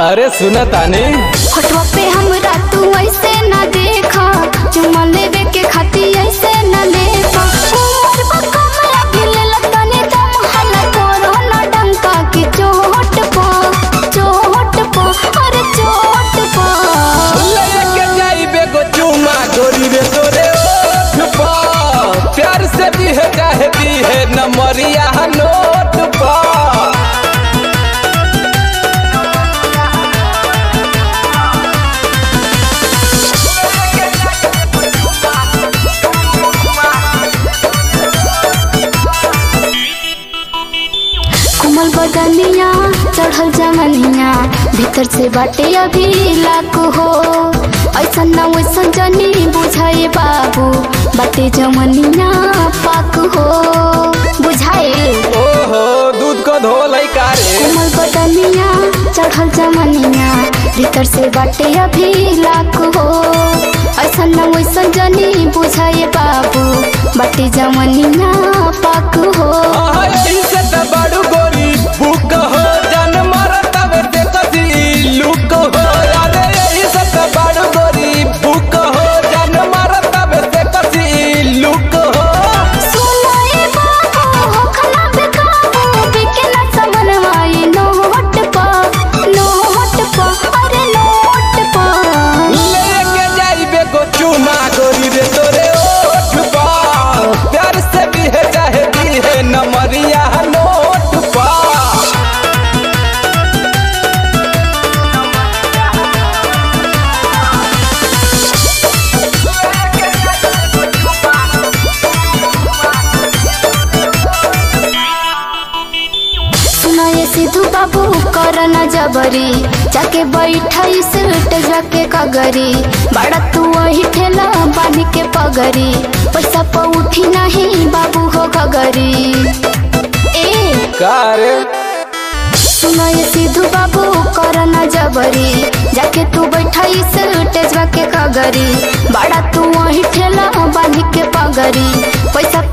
अरे सुना तानी फोटो पे हमरा तू ऐसे ना देखा, चुमा लेवे के खाती ऐसे ना लेपा। उमर बकमला भिले लतने दम हला कोरोना डंका की चोट पा अरे चोट पा। लेके जाइबे गो चुमा गोरी रे तोरे ओठ पा, प्यार से दिहे चाहे दिहे नमरिया नोट पा। कोमल बदनिया चढ़ल जमनिया, भीतर से बाटे अभी लाख हो। ऐसा ना वैसन जनी बुझाए बाबू, बाटे जमनिया पाक हो बुझाए। ओहो दूध को धोलाई कारे। कोमल बदनिया चढ़ल जमनिया, भीतर से बाटे अभी लाख हो। ऐसा ना वैसन जनी बुझाए बाबू, बाटे जमनिया पाक हो। बड़ू गोरी बुक हो जन मरत बेटे कसी लुक हो। अरे यही सब बड़ू गोरी बुक हो जन मरत बेटे कसी लुक हो। सुनाए बाबू हो खला पे काबू, बिके ना समनवाई नोट पा अरे नोट पा। लेके जाइबे गो चुमा गोरी रे तोरे ओठ पा, प्यार से दिहे चाहे दिहे नमरिया नोट पा। सुनाए सिद्धू बाबू कर न जबरी, जाके बैठा सीट जाके कगरी। बड़ा तू वही ठेला बानी के पगरी, पैसा प उठी नहीं बाबू हो घगरी। ए कारे सुनाए सिद्धू बाबू कर न जबरी, जाके तू बैठा सीट जाके कगरी। बड़ा तू वही ठेला बानी के पगरी, पैसा